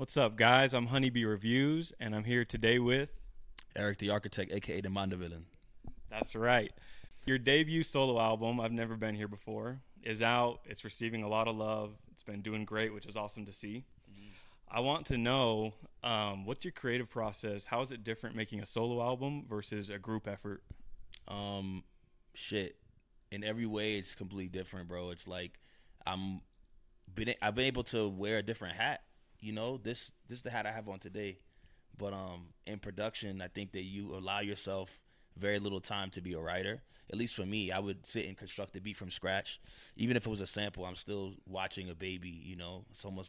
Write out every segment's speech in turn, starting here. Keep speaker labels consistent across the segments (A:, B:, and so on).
A: What's up, guys? I'm Honeybee Reviews, and I'm here today with.
B: Eric the Architect, aka the Manda Villain.
A: That's right. Your debut solo album, I've Never Been Here Before, is out. It's receiving a lot of love. It's been doing great, which is awesome to see. I want to know what's your creative process? How is it different making a solo album versus a group effort?
B: Um, Shit. In every way, it's completely different, bro. It's like I've been able to wear a different hat. You know, this is the hat I have on today. But in production, I think that you allow yourself very little time to be a writer. At least for me, I would sit and construct a beat from scratch. Even if it was a sample, I'm still watching a baby. You know, it's almost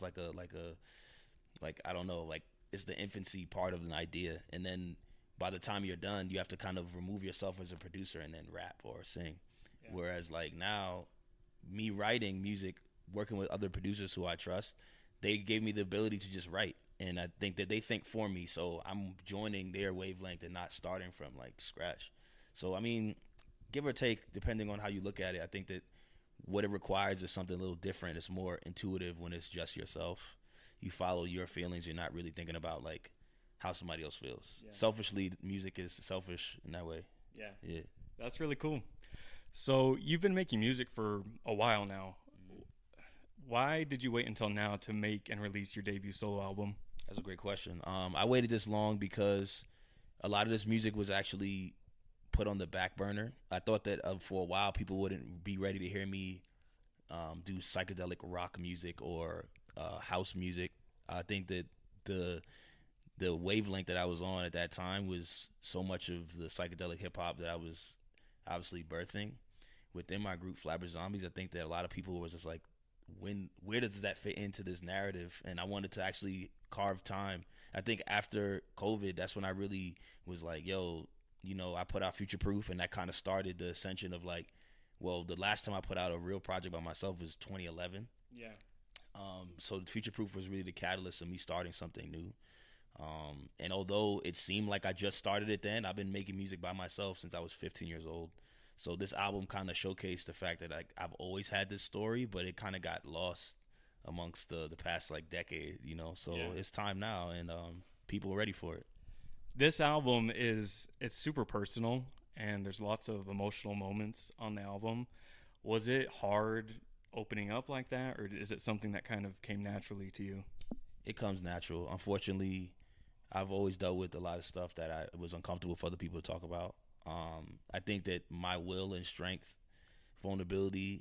B: like I don't know, like it's the infancy part of an idea, and then by the time you're done, you have to kind of remove yourself as a producer and then rap or sing. Yeah. Whereas like now, me writing music, working with other producers who I trust, they gave me the ability to just write. And I think that they think for me, so I'm joining their wavelength and not starting from like scratch. So I mean, give or take, depending on how you look at it, I think that what it requires is something a little different. It's more intuitive when it's just yourself. You follow your feelings. You're not really thinking about like how somebody else feels. Yeah. Selfishly, music is selfish in that way.
A: Yeah. That's really cool. So you've been making music for a while now. Why did you wait until now to make and release your debut solo album?
B: That's a great question. I waited this long because a lot of this music was actually put on the back burner. I thought that for a while people wouldn't be ready to hear me do psychedelic rock music or house music. I think that the wavelength that I was on at that time was so much of the psychedelic hip hop that I was obviously birthing within my group Flabber Zombies. I think that a lot of people was just like, where does that fit into this narrative? And I wanted to actually carve time. I think after COVID, that's when I really was like, yo, you know, I put out Future Proof, and that kind of started the ascension of like, well, the last time I put out a real project by myself was 2011.
A: Yeah.
B: So Future Proof was really the catalyst of me starting something new. And although it seemed like I just started it then, I've been making music by myself since I was 15 years old. So this album kind of showcased the fact that I've always had this story, but it kind of got lost amongst the past like decade, you know. So yeah. It's time now, and people are ready for it.
A: This album it's super personal, and there's lots of emotional moments on the album. Was it hard opening up like that, or is it something that kind of came naturally to you?
B: It comes natural. Unfortunately, I've always dealt with a lot of stuff that I was uncomfortable for other people to talk about. I think that my will and strength, vulnerability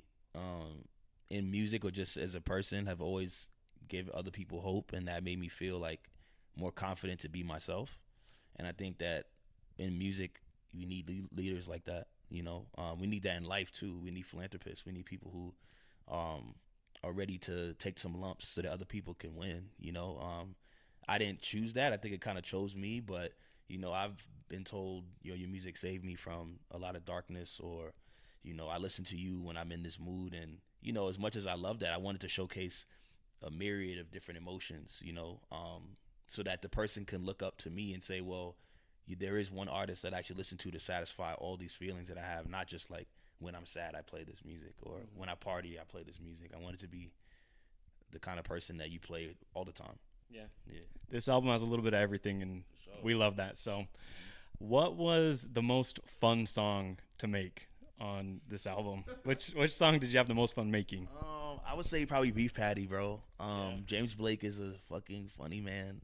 B: in music or just as a person have always gave other people hope, and that made me feel like more confident to be myself. And I think that in music, you need leaders like that. You know, we need that in life too. We need philanthropists. We need people who are ready to take some lumps so that other people can win. You know, I didn't choose that. I think it kind of chose me, but you know, I've been told, you know, your music saved me from a lot of darkness, or, you know, I listen to you when I'm in this mood. And, you know, as much as I love that, I wanted to showcase a myriad of different emotions, you know, so that the person can look up to me and say, well, there is one artist that I should listen to satisfy all these feelings that I have, not just like when I'm sad, I play this music, or when I party, I play this music. I wanted to be the kind of person that you play all the time.
A: Yeah. This album has a little bit of everything, and we love that. So what was the most fun song to make on this album? Which song did you have the most fun making?
B: I would say probably Beef Patty, bro. James Blake is a fucking funny man.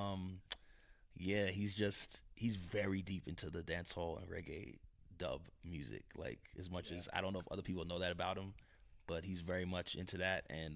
B: He's very deep into the dancehall and reggae dub music. Like, as much as I don't know if other people know that about him, but he's very much into that. And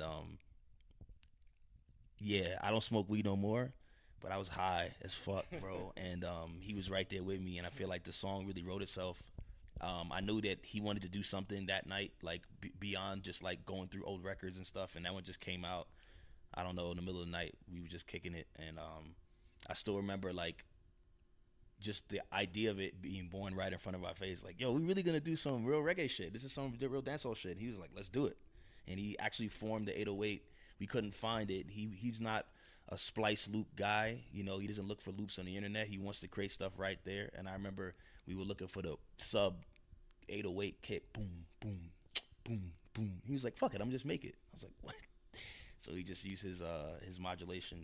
B: I don't smoke weed no more, but I was high as fuck, bro. And he was right there with me, and I feel like the song really wrote itself. I knew that he wanted to do something that night, like beyond just like going through old records and stuff, and that one just came out, I don't know, in the middle of the night. We were just kicking it, and I still remember like just the idea of it being born right in front of our face. Like, yo, we really gonna do some real reggae shit. This is some real dancehall shit. And he was like, let's do it. And he actually formed the 808. We couldn't find it. He's not a splice loop guy. You know, he doesn't look for loops on the internet. He wants to create stuff right there. And I remember we were looking for the sub 808 kick. Boom, boom, boom, boom. He was like, fuck it, I'm just make it. I was like, what? So he just used his modulation,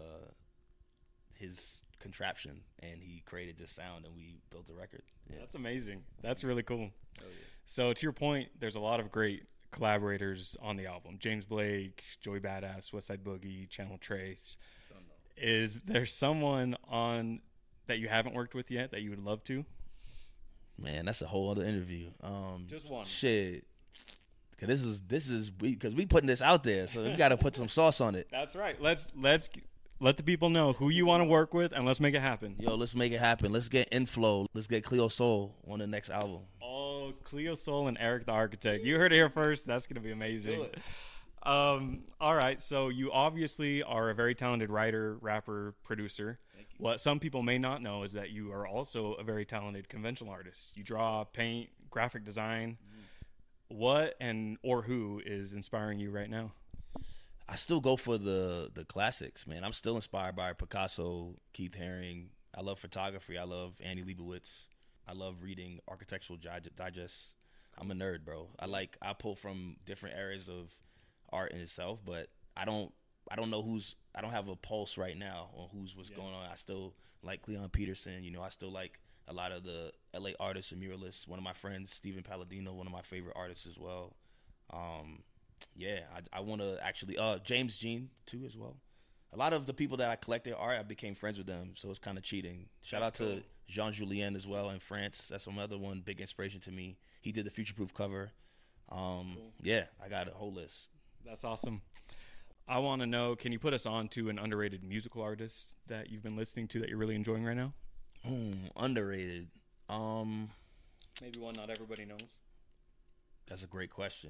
B: his contraption, and he created this sound, and we built the record. Yeah.
A: That's amazing. That's really cool.
B: Oh, yeah.
A: So to your point, there's a lot of great collaborators on the album. James Blake, Joey Badass, Westside Boogie, Channel Trace. Is there someone on that you haven't worked with yet that you would love to?
B: Man, that's a whole other interview.
A: Just one.
B: Shit. Cause this is because we putting this out there, so we got to put some sauce on it.
A: That's right. Let's let the people know who you want to work with, and let's make it happen.
B: Yo, let's make it happen. Let's get Inflow. Let's get Cleo Soul on the next album.
A: Oh, Cleo Soul and Eric the Architect. You heard it here first. That's gonna be amazing.
B: Do it.
A: All right. So you obviously are a very talented writer, rapper, producer. What some people may not know is that you are also a very talented conventional artist. You draw, paint, graphic design. What or who is inspiring you right now?
B: I still go for the classics, man. I'm still inspired by Picasso, Keith Haring. I love photography. I love Annie Leibovitz. I love reading architectural digests. I'm a nerd, bro. I pull from different areas of art in itself, but I don't know I don't have a pulse right now on what's going on. I still like Cleon Peterson. You know, I still like a lot of the LA artists and muralists. One of my friends, Steven Palladino, one of my favorite artists as well. I want to actually James Jean too as well. A lot of the people that I collect their art, I became friends with them, so it's kind of cheating. Shout out to Jean Julien as well in France. That's another one, big inspiration to me. He did the Future Proof cover. Cool. Yeah, I got a whole list.
A: That's awesome. I want to know, can you put us on to an underrated musical artist that you've been listening to that you're really enjoying right now?
B: Underrated.
A: Maybe one not everybody knows.
B: That's a great question.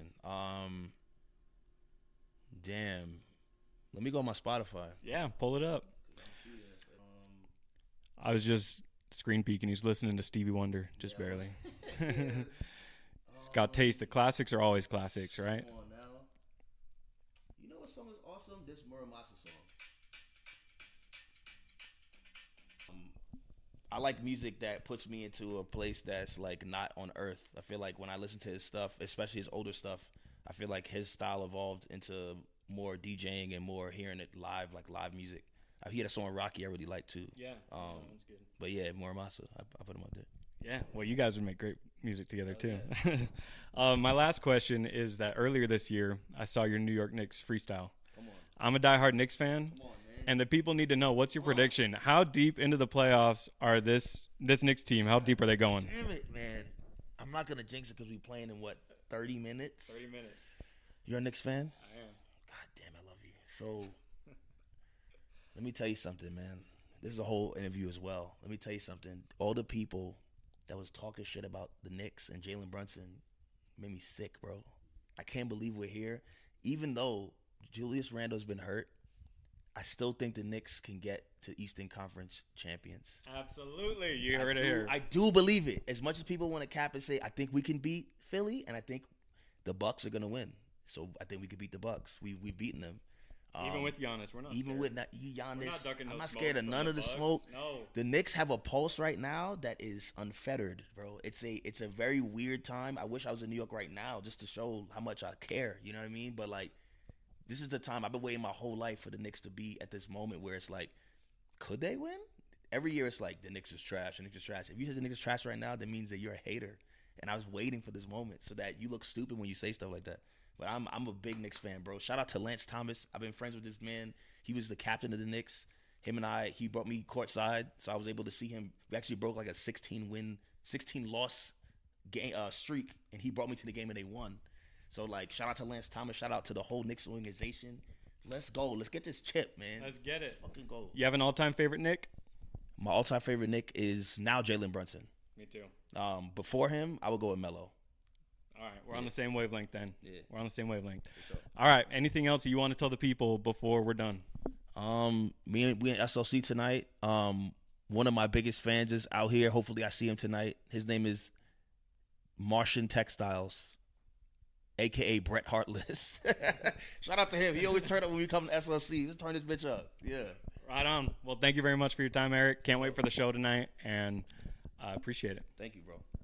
B: Damn. Let me go on my Spotify.
A: Yeah, pull it up. I was just screen peeking. He's listening to Stevie Wonder, just barely. He's got taste. The classics are always classics, right?
B: Come on now. You know what song is awesome? This Muramasa song. I like music that puts me into a place that's like not on earth. I feel like when I listen to his stuff, especially his older stuff, I feel like his style evolved into more DJing and more hearing it live, like live music. I hear that song Rocky I really like too.
A: Yeah, that one's good.
B: But yeah, Muramasa, I put him up there.
A: Yeah, well, you guys would make great music together too. Yeah. My last question is that earlier this year, I saw your New York Knicks freestyle.
B: Come on.
A: I'm a diehard Knicks fan.
B: Come on, man.
A: And the people need to know, what's your prediction? How deep into the playoffs are this Knicks team? How deep are they going?
B: Damn it, man. I'm not going to jinx it because we're playing in, 30 minutes?
A: 30 minutes.
B: You're a Knicks fan?
A: I am.
B: God damn, I love you. So, let me tell you something, man. This is a whole interview as well. Let me tell you something. All the people that was talking shit about the Knicks and Jalen Brunson made me sick, bro. I can't believe we're here. Even though Julius Randle's been hurt, I still think the Knicks can get to Eastern Conference champions.
A: Absolutely. You heard it here.
B: I do believe it. As much as people want to cap and say, I think we can beat Philly, and I think the Bucks are going to win. So I think we could beat the Bucks. We've beaten them.
A: Even with Giannis, we're not
B: even
A: scared.
B: with Giannis,
A: We're not ducking
B: I'm
A: no
B: not
A: smoke
B: scared of
A: from
B: none
A: the
B: of the
A: Bucks.
B: smoke.
A: No.
B: The Knicks have a pulse right now that is unfettered, bro. It's a very weird time. I wish I was in New York right now just to show how much I care. You know what I mean? But like, this is the time I've been waiting my whole life for the Knicks to be at this moment where it's like, could they win? Every year it's like the Knicks is trash. The Knicks is trash. If you say the Knicks is trash right now, that means that you're a hater. And I was waiting for this moment so that you look stupid when you say stuff like that. But I'm a big Knicks fan, bro. Shout out to Lance Thomas. I've been friends with this man. He was the captain of the Knicks. Him and he brought me courtside, so I was able to see him. We actually broke like a 16-loss game streak, and he brought me to the game and they won. So like, shout out to Lance Thomas. Shout out to the whole Knicks organization. Let's go. Let's get this chip, man.
A: Let's get it.
B: Let's fucking go.
A: You have an all-time favorite Knick?
B: My all-time favorite Knick is now Jalen Brunson.
A: Me too.
B: Before him, I would go with Melo.
A: All right, we're on the same wavelength then.
B: Yeah.
A: We're on the same wavelength.
B: Sure.
A: All right, anything else you want to tell the people before we're done?
B: We in SLC tonight. One of my biggest fans is out here. Hopefully I see him tonight. His name is Martian Textiles, a.k.a. Bret Hartless. Shout out to him. He always turn up when we come to SLC. Just turn this bitch up. Yeah.
A: Right on. Well, thank you very much for your time, Eric. Can't wait for the show tonight, and I appreciate it.
B: Thank you, bro.